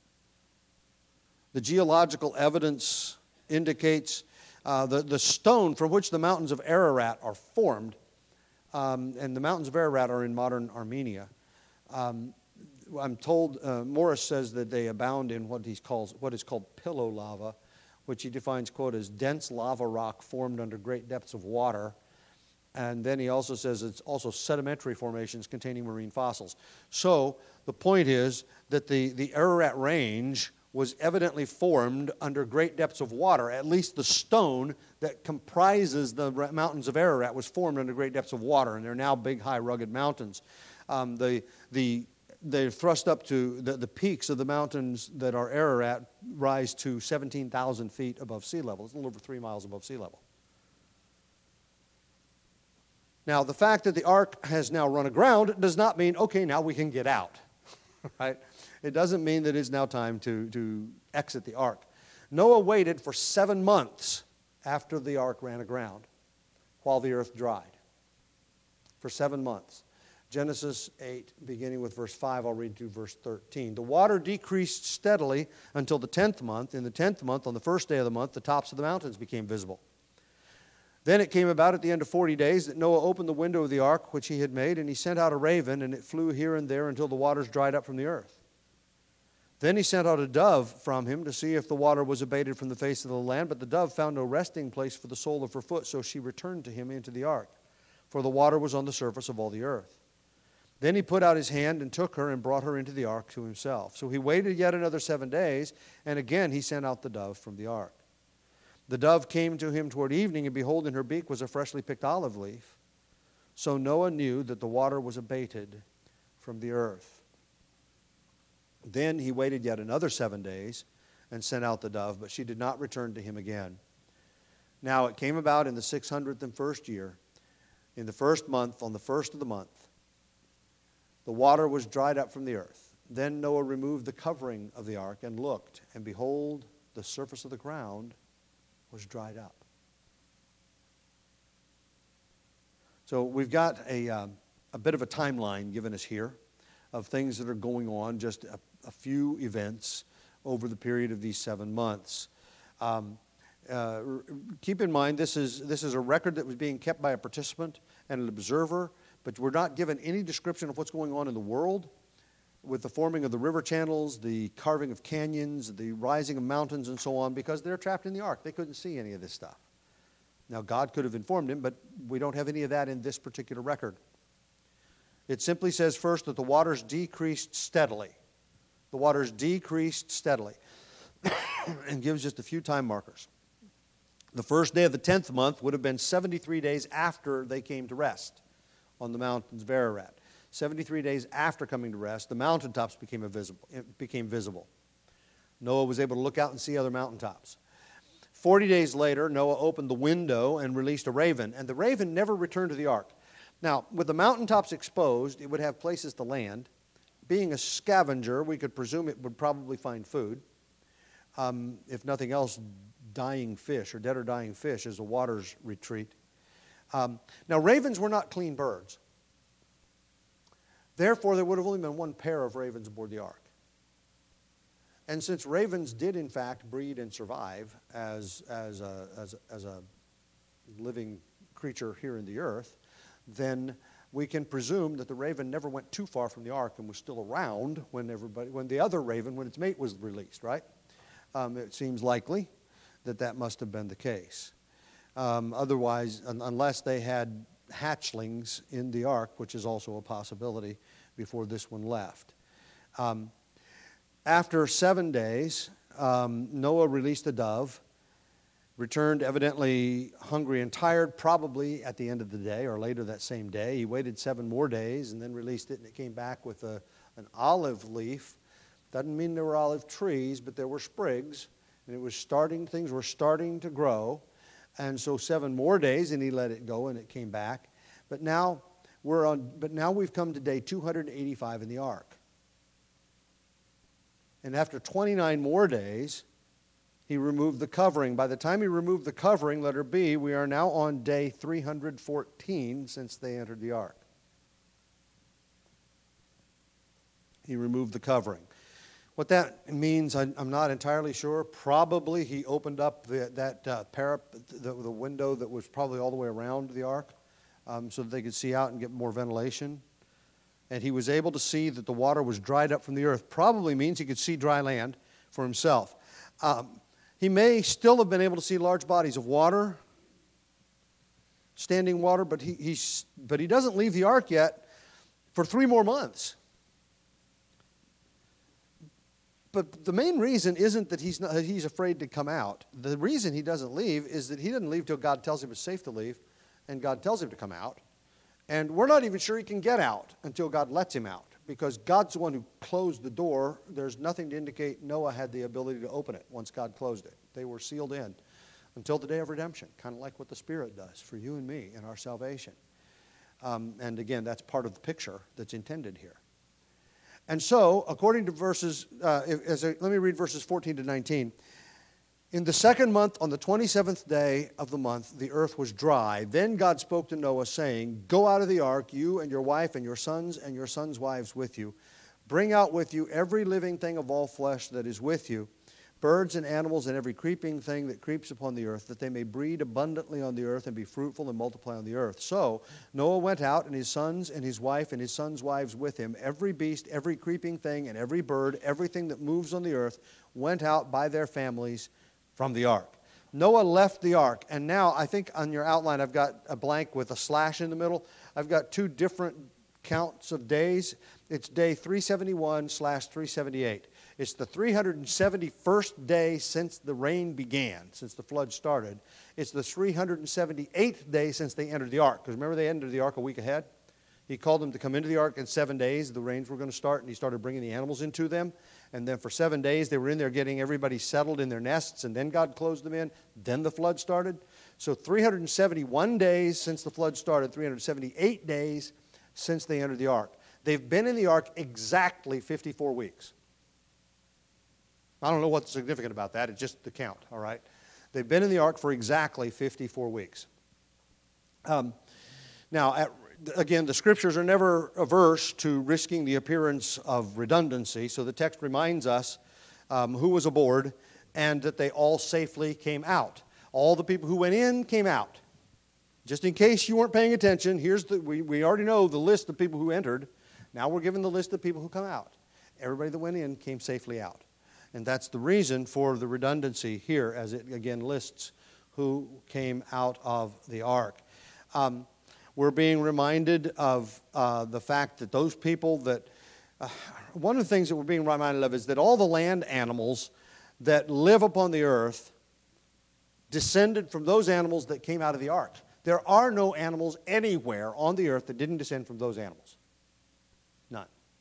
The geological evidence indicates uh, the, the stone from which the mountains of Ararat are formed, um, and the mountains of Ararat are in modern Armenia. Um, I'm told, uh, Morris says that they abound in what he calls, what is called pillow lava, which he defines, quote, as dense lava rock formed under great depths of water. And then he also says it's also sedimentary formations containing marine fossils. So the point is that the, the Ararat Range was evidently formed under great depths of water. At least the stone that comprises the mountains of Ararat was formed under great depths of water, and they're now big, high, rugged mountains. Um, the, the, they're thrust up to, the, the peaks of the mountains that are Ararat rise to seventeen thousand feet above sea level. It's a little over three miles above sea level. Now, the fact that the ark has now run aground does not mean, okay, now we can get out, right? It doesn't mean that it's now time to, to exit the ark. Noah waited for seven months after the ark ran aground while the earth dried. For seven months. Genesis eight, beginning with verse five, I'll read through verse thirteen. The water decreased steadily until the tenth month. In the tenth month, on the first day of the month, the tops of the mountains became visible. Then it came about at the end of forty days that Noah opened the window of the ark which he had made, and he sent out a raven, and it flew here and there until the waters dried up from the earth. Then he sent out a dove from him to see if the water was abated from the face of the land, but the dove found no resting place for the sole of her foot, so she returned to him into the ark, for the water was on the surface of all the earth. Then he put out his hand and took her and brought her into the ark to himself. So he waited yet another seven days, and again he sent out the dove from the ark. The dove came to him toward evening, and behold, in her beak was a freshly picked olive leaf. So Noah knew that the water was abated from the earth. Then he waited yet another seven days and sent out the dove, but she did not return to him again. Now it came about in the six hundredth and first year, in the first month, on the first of the month, the water was dried up from the earth. Then Noah removed the covering of the ark and looked, and behold, the surface of the ground was dried up. So we've got a, um, a bit of a timeline given us here of things that are going on, just a, a few events over the period of these seven months. Um, uh, keep in mind, this is, this is a record that was being kept by a participant and an observer, but we're not given any description of what's going on in the world with the forming of the river channels, the carving of canyons, the rising of mountains, and so on, because they're trapped in the ark. They couldn't see any of this stuff. Now, God could have informed him, but we don't have any of that in this particular record. It simply says first that the waters decreased steadily. The waters decreased steadily, and gives just a few time markers. The first day of the tenth month would have been seventy-three days after they came to rest on the mountains of Ararat. seventy-three days after coming to rest, the mountaintops became visible. became visible. Noah was able to look out and see other mountaintops. Forty days later, Noah opened the window and released a raven, and the raven never returned to the ark. Now, with the mountaintops exposed, it would have places to land. Being a scavenger, we could presume it would probably find food. Um, if nothing else, dying fish, or dead or dying fish, as the waters retreat. Um, now, ravens were not clean birds. Therefore, there would have only been one pair of ravens aboard the ark. And since ravens did, in fact, breed and survive as, as, a, as, a, as a living creature here in the earth, then we can presume that the raven never went too far from the ark and was still around when everybody, when the other raven, when its mate was released, right? Um, it seems likely that that must have been the case. Um, otherwise, un- unless they had hatchlings in the ark, which is also a possibility before this one left. Um, after seven days, um, Noah released the dove, returned evidently hungry and tired, probably at the end of the day or later that same day. He waited seven more days and then released it, and it came back with a, an olive leaf. Doesn't mean there were olive trees, but there were sprigs, And it was starting, things were starting to grow. And so seven more days, and he let it go, and it came back. But now we're on. But now we've come to day two hundred eighty-five in the ark. And after twenty-nine more days, he removed the covering. By the time he removed the covering, letter B, we are now on day three hundred fourteen since they entered the ark. He removed the covering. What that means, I'm not entirely sure. Probably he opened up the, that uh, parapet, the, the window that was probably all the way around the ark, um, so that they could see out and get more ventilation. And he was able to see that the water was dried up from the earth. Probably means he could see dry land for himself. Um, he may still have been able to see large bodies of water, standing water, but he, he's, but he doesn't leave the ark yet for three more months. But the main reason isn't that he's not, he's afraid to come out. The reason he doesn't leave is that he doesn't leave till God tells him it's safe to leave, and God tells him to come out. And we're not even sure he can get out until God lets him out, because God's the one who closed the door. There's nothing to indicate Noah had the ability to open it once God closed it. They were sealed in until the day of redemption, kind of like what the Spirit does for you and me in our salvation. Um, and again, that's part of the picture that's intended here. And so, according to verses, uh, as I, let me read verses fourteen to nineteen. In the second month, on the twenty-seventh day of the month, the earth was dry. Then God spoke to Noah, saying, "Go out of the ark, you and your wife and your sons and your sons' wives with you. Bring out with you every living thing of all flesh that is with you, birds and animals and every creeping thing that creeps upon the earth, that they may breed abundantly on the earth and be fruitful and multiply on the earth." So Noah went out, and his sons and his wife and his sons' wives with him. Every beast, every creeping thing, and every bird, everything that moves on the earth, went out by their families from the ark. Noah left the ark, and now I think on your outline I've got a blank with a slash in the middle. I've got two different counts of days. It's day three seventy-one slash three seventy-eight. It's the three hundred seventy-first day since the rain began, since the flood started. It's the three hundred seventy-eighth day since they entered the ark. Because remember, they entered the ark a week ahead? He called them to come into the ark in seven days. The rains were going to start, and he started bringing the animals into them. And then for seven days, they were in there getting everybody settled in their nests, and then God closed them in. Then the flood started. So three hundred seventy-one days since the flood started, three hundred seventy-eight days since they entered the ark. They've been in the ark exactly fifty-four weeks. I don't know what's significant about that. It's just the count, all right? They've been in the ark for exactly fifty-four weeks. Um, now, at, again, the Scriptures are never averse to risking the appearance of redundancy, so the text reminds us um, who was aboard and that they all safely came out. All the people who went in came out. Just in case you weren't paying attention, here's the, we, we already know the list of people who entered. Now we're given the list of people who come out. Everybody that went in came safely out. And that's the reason for the redundancy here, as it again lists who came out of the ark. Um, we're being reminded of uh, the fact that those people that, uh, one of the things that we're being reminded of is that all the land animals that live upon the earth descended from those animals that came out of the ark. There are no animals anywhere on the earth that didn't descend from those animals. None.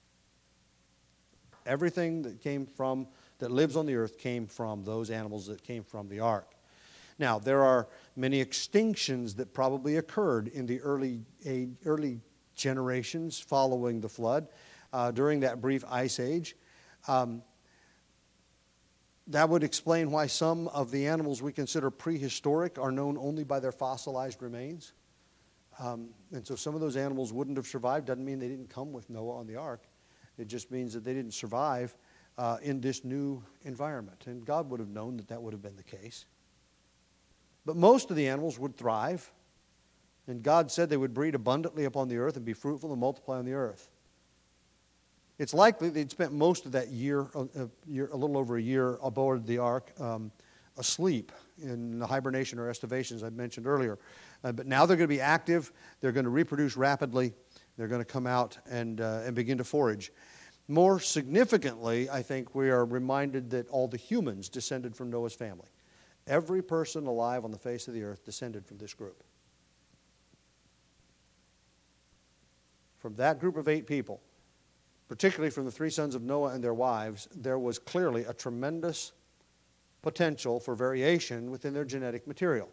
Everything that came from, that lives on the earth came from those animals that came from the ark. Now, there are many extinctions that probably occurred in the early age, early generations following the flood, uh, during that brief ice age. Um, that would explain why some of the animals we consider prehistoric are known only by their fossilized remains. Um, and so some of those animals wouldn't have survived. Doesn't mean they didn't come with Noah on the ark. It just means that they didn't survive uh, in this new environment. And God would have known that that would have been the case. But most of the animals would thrive. And God said they would breed abundantly upon the earth and be fruitful and multiply on the earth. It's likely they'd spent most of that year, a, year, a little over a year aboard the ark, um, asleep in the hibernation or estivation, as I mentioned earlier. Uh, but now they're going to be active. They're going to reproduce rapidly. They're going to come out and uh, and begin to forage. More significantly, I think we are reminded that all the humans descended from Noah's family. Every person alive on the face of the earth descended from this group. From that group of eight people, particularly from the three sons of Noah and their wives, there was clearly a tremendous potential for variation within their genetic material.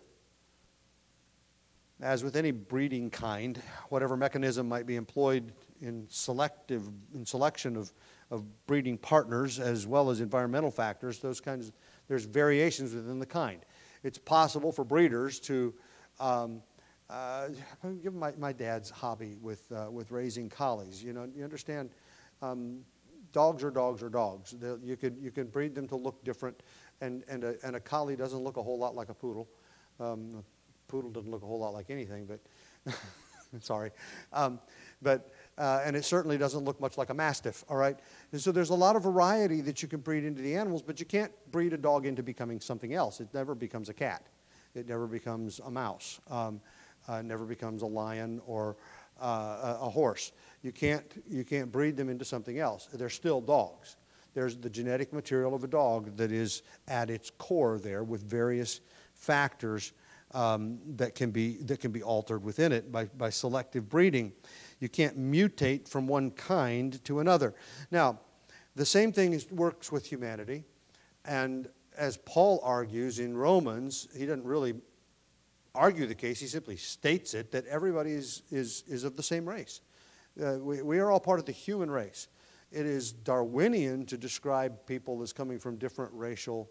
As with any breeding kind, whatever mechanism might be employed in selective in selection of, of breeding partners, as well as environmental factors, those kinds of, there's variations within the kind. It's possible for breeders to um, uh, give my, my dad's hobby with uh, with raising collies. You know, you understand. Um, dogs are dogs are dogs. They'll, you could you can breed them to look different, and and a, and a collie doesn't look a whole lot like a poodle. Um, a poodle doesn't look a whole lot like anything, but sorry, um, but uh, and it certainly doesn't look much like a mastiff. All right, and so there's a lot of variety that you can breed into the animals, but you can't breed a dog into becoming something else. It never becomes a cat. It never becomes a mouse. Um, uh, never becomes a lion or uh, a, a horse. You can't you can't breed them into something else. They're still dogs. There's the genetic material of a dog that is at its core there, with various factors um, that can be that can be altered within it by, by selective breeding. You can't mutate from one kind to another. Now, the same thing is, works with humanity, and as Paul argues in Romans, he doesn't really argue the case. He simply states it, that everybody is is, is of the same race. Uh, we, we are all part of the human race. It is Darwinian to describe people as coming from different racial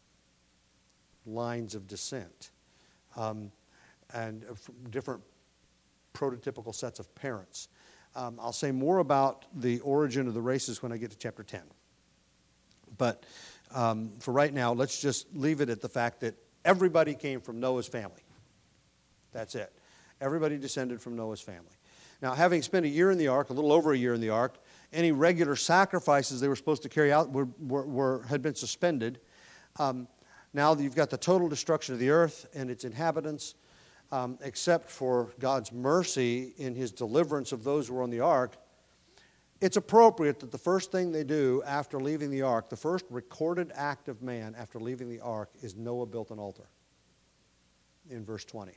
lines of descent um, and from different prototypical sets of parents. Um, I'll say more about the origin of the races when I get to chapter ten. But um, for right now, let's just leave it at the fact that everybody came from Noah's family. That's it. Everybody descended from Noah's family. Now, having spent a year in the ark, a little over a year in the ark, any regular sacrifices they were supposed to carry out were, were, were had been suspended. Um, now you've got the total destruction of the earth and its inhabitants, um, except for God's mercy in his deliverance of those who were on the ark. It's appropriate that the first thing they do after leaving the ark, the first recorded act of man after leaving the ark, is Noah built an altar in verse twenty.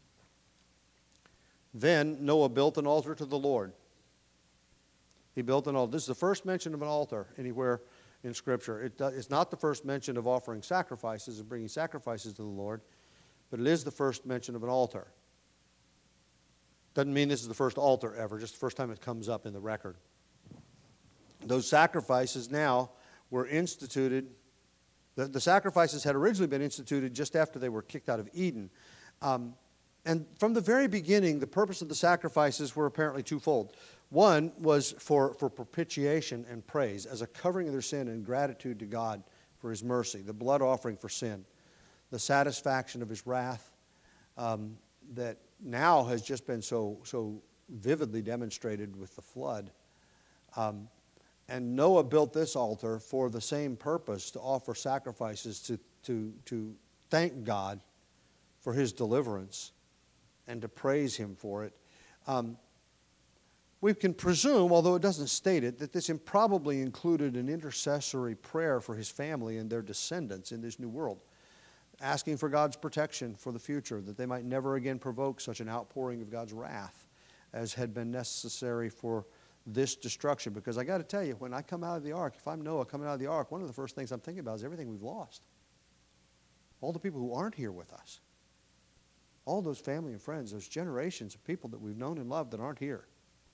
Then Noah built an altar to the Lord. He built an altar. This is the first mention of an altar anywhere in Scripture. It, it's not the first mention of offering sacrifices and bringing sacrifices to the Lord, but it is the first mention of an altar. Doesn't mean this is the first altar ever, just the first time it comes up in the record. Those sacrifices now were instituted. The, the sacrifices had originally been instituted just after they were kicked out of Eden. Um, And from the very beginning, the purpose of the sacrifices were apparently twofold. One was for, for propitiation and praise, as a covering of their sin and gratitude to God for his mercy, the blood offering for sin, the satisfaction of his wrath um, that now has just been so, so vividly demonstrated with the flood. Um, and Noah built this altar for the same purpose, to offer sacrifices to, to, to thank God for his deliverance and to praise him for it. Um, we can presume, although it doesn't state it, that this improbably included an intercessory prayer for his family and their descendants in this new world, asking for God's protection for the future, that they might never again provoke such an outpouring of God's wrath as had been necessary for this destruction. Because I got to tell you, when I come out of the ark, if I'm Noah coming out of the ark, one of the first things I'm thinking about is everything we've lost. All the people who aren't here with us. All those family and friends, those generations of people that we've known and loved that aren't here.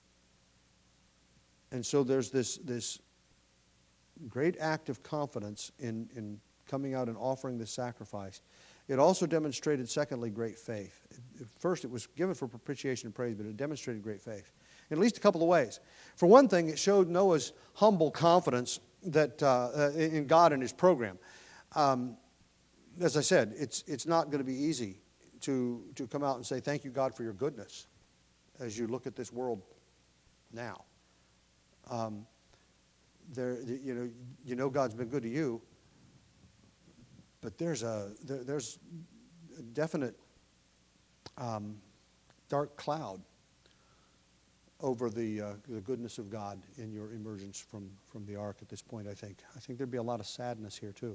And so there's this, this great act of confidence in, in coming out and offering this sacrifice. It also demonstrated, secondly, great faith. First, it was given for propitiation and praise, but it demonstrated great faith in at least a couple of ways. For one thing, it showed Noah's humble confidence that uh, in God and his program. Um, as I said, it's it's not going to be easy to to come out and say, thank you, God, for your goodness as you look at this world now. Um, there, you know, you know God's been good to you, but there's a there, there's a definite um, dark cloud over the uh, the goodness of God in your emergence from from the ark at this point. I think I think there'd be a lot of sadness here too.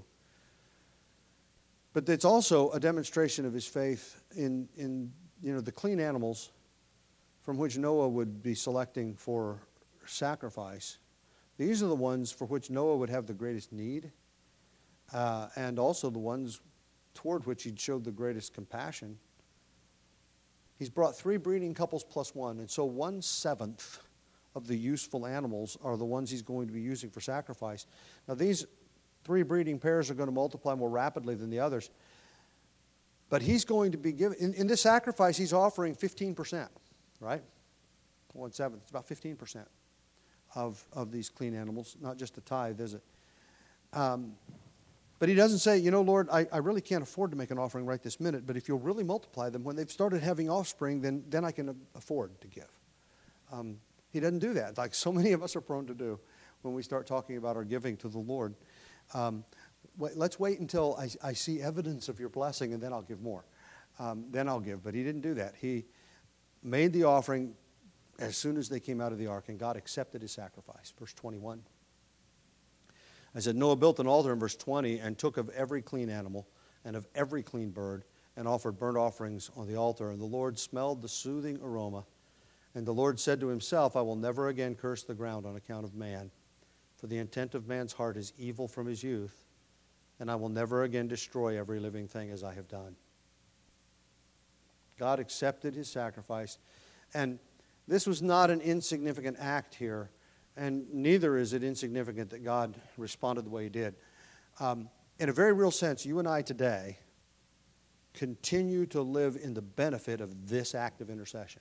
But it's also a demonstration of his faith in, in you know, the clean animals from which Noah would be selecting for sacrifice. These are the ones for which Noah would have the greatest need. uh, and also the ones toward which he'd showed the greatest compassion. He's brought three breeding couples plus one, and so one-seventh of the useful animals are the ones he's going to be using for sacrifice. Now, these three breeding pairs are going to multiply more rapidly than the others, but he's going to be giving, in, in this sacrifice, he's offering fifteen percent, right? One-seventh, it's about fifteen percent of, of these clean animals, not just a tithe, is it? Um, But he doesn't say, you know, Lord, I, I really can't afford to make an offering right this minute, but if you'll really multiply them, when they've started having offspring, then, then I can afford to give. Um, he doesn't do that, like so many of us are prone to do when we start talking about our giving to the Lord. Um, wait, let's wait until I, I see evidence of your blessing, and then I'll give more. Um, then I'll give. But he didn't do that. He made the offering as soon as they came out of the ark, and God accepted his sacrifice. Verse twenty-one. I said, Noah built an altar in verse twenty and took of every clean animal and of every clean bird and offered burnt offerings on the altar. And the Lord smelled the soothing aroma. And the Lord said to himself, I will never again curse the ground on account of man, for the intent of man's heart is evil from his youth, and I will never again destroy every living thing as I have done. God accepted his sacrifice, and this was not an insignificant act here. And neither is it insignificant that God responded the way he did. Um, in a very real sense, you and I today continue to live in the benefit of this act of intercession.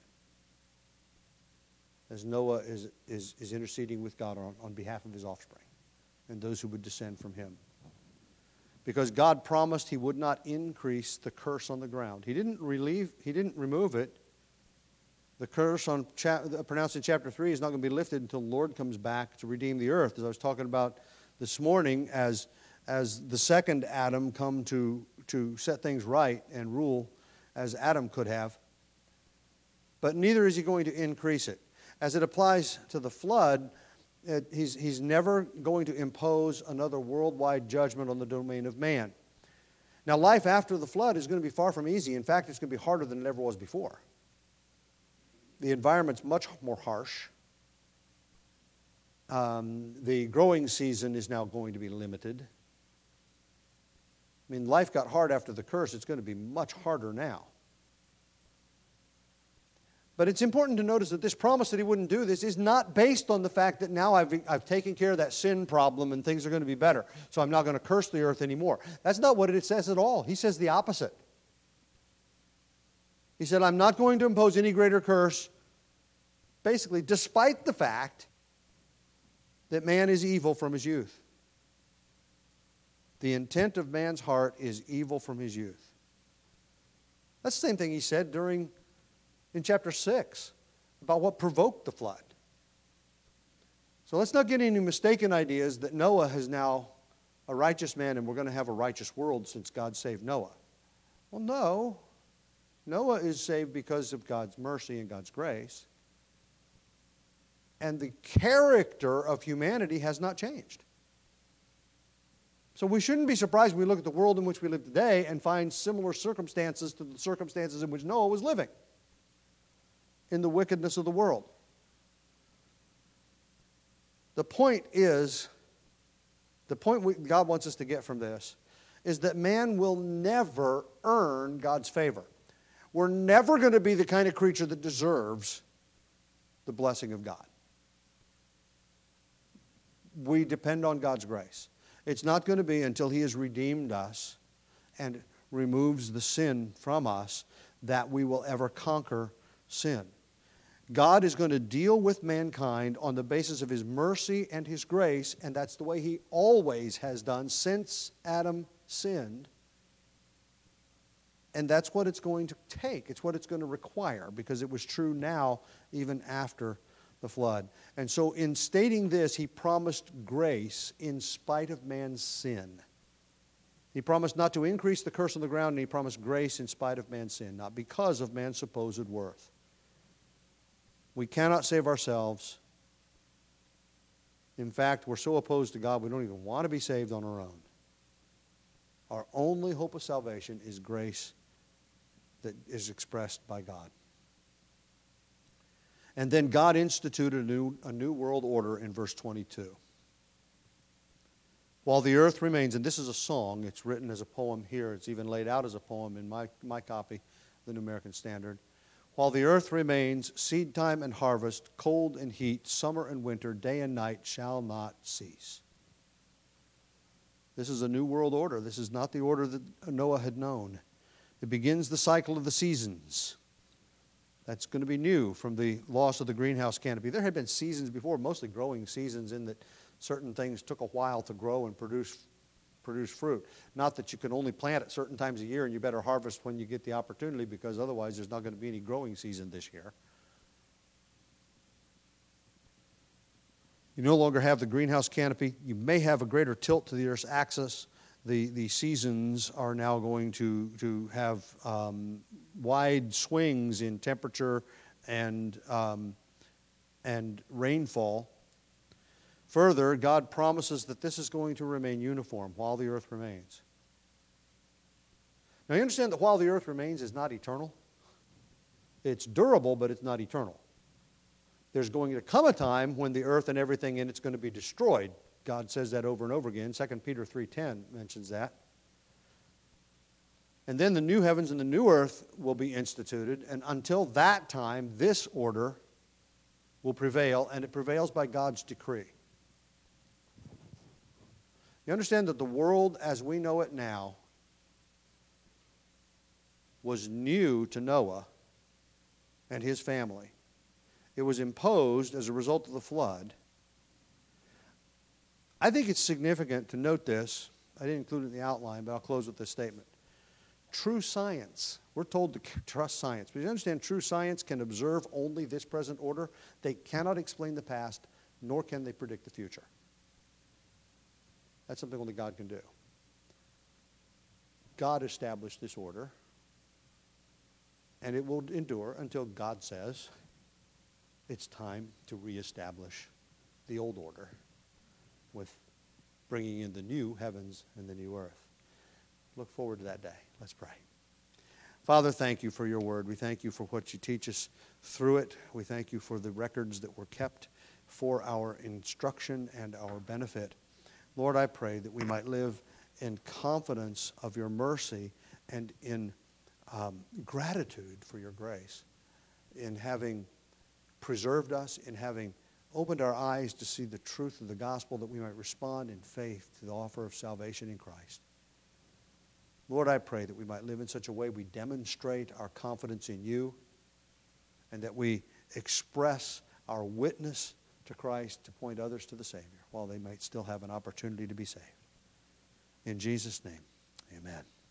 As Noah is, is, is interceding with God on, on behalf of his offspring and those who would descend from him. Because God promised he would not increase the curse on the ground. He didn't relieve, he didn't remove it. The curse on cha- pronounced in chapter three is not going to be lifted until the Lord comes back to redeem the earth. As I was talking about this morning, as, as the second Adam come to, to set things right and rule as Adam could have. But neither is he going to increase it. As it applies to the flood, it, he's, he's never going to impose another worldwide judgment on the domain of man. Now, life after the flood is going to be far from easy. In fact, it's going to be harder than it ever was before. The environment's much more harsh. Um, the growing season is now going to be limited. I mean, life got hard after the curse. It's going to be much harder now. But it's important to notice that this promise that he wouldn't do this is not based on the fact that now I've, I've taken care of that sin problem and things are going to be better, so I'm not going to curse the earth anymore. That's not what it says at all. He says the opposite. He said, I'm not going to impose any greater curse, basically, despite the fact that man is evil from his youth. The intent of man's heart is evil from his youth. That's the same thing he said during, in chapter six, about what provoked the flood. So let's not get any mistaken ideas that Noah is now a righteous man and we're going to have a righteous world since God saved Noah. Well, no. Noah is saved because of God's mercy and God's grace. And the character of humanity has not changed. So we shouldn't be surprised when we look at the world in which we live today and find similar circumstances to the circumstances in which Noah was living in the wickedness of the world. The point is, the point we, God wants us to get from this is that man will never earn God's favor. We're never going to be the kind of creature that deserves the blessing of God. We depend on God's grace. It's not going to be until he has redeemed us and removes the sin from us that we will ever conquer sin. God is going to deal with mankind on the basis of his mercy and his grace, and that's the way he always has done since Adam sinned. And that's what it's going to take. It's what it's going to require, because it was true now even after the flood. And so in stating this, he promised grace in spite of man's sin. He promised not to increase the curse on the ground, and he promised grace in spite of man's sin, not because of man's supposed worth. We cannot save ourselves. In fact, we're so opposed to God, we don't even want to be saved on our own. Our only hope of salvation is grace that is expressed by God. And then God instituted a new, a new world order in verse twenty-two. While the earth remains, and this is a song, it's written as a poem here, it's even laid out as a poem in my, my copy, the New American Standard. While the earth remains, seed time and harvest, cold and heat, summer and winter, day and night shall not cease. This is a new world order. This is not the order that Noah had known. It begins the cycle of the seasons. That's going to be new from the loss of the greenhouse canopy. There had been seasons before, mostly growing seasons, in that certain things took a while to grow and produce produce fruit. Not that you can only plant at certain times a year and you better harvest when you get the opportunity, because otherwise there's not going to be any growing season this year. You no longer have the greenhouse canopy. You may have a greater tilt to the Earth's axis. The, the seasons are now going to, to have um, wide swings in temperature and, um, and rainfall. Further, God promises that this is going to remain uniform while the earth remains. Now, you understand that while the earth remains is not eternal. It's durable, but it's not eternal. There's going to come a time when the earth and everything in it's going to be destroyed. God says that over and over again. Second Peter three ten mentions that. And then the new heavens and the new earth will be instituted. And until that time, this order will prevail, and it prevails by God's decree. You understand that the world as we know it now was new to Noah and his family. It was imposed as a result of the flood. I think it's significant to note this. I didn't include it in the outline, but I'll close with this statement. True science, we're told to trust science. But you understand, true science can observe only this present order. They cannot explain the past, nor can they predict the future. That's something only God can do. God established this order, and it will endure until God says it's time to reestablish the old order with bringing in the new heavens and the new earth. Look forward to that day. Let's pray. Father, thank you for your word. We thank you for what you teach us through it. We thank you for the records that were kept for our instruction and our benefit. Lord, I pray that we might live in confidence of your mercy and in um, gratitude for your grace, in having preserved us, in having opened our eyes to see the truth of the gospel, that we might respond in faith to the offer of salvation in Christ. Lord, I pray that we might live in such a way we demonstrate our confidence in you, and that we express our witness to Christ to point others to the Savior while they might still have an opportunity to be saved. In Jesus' name, amen.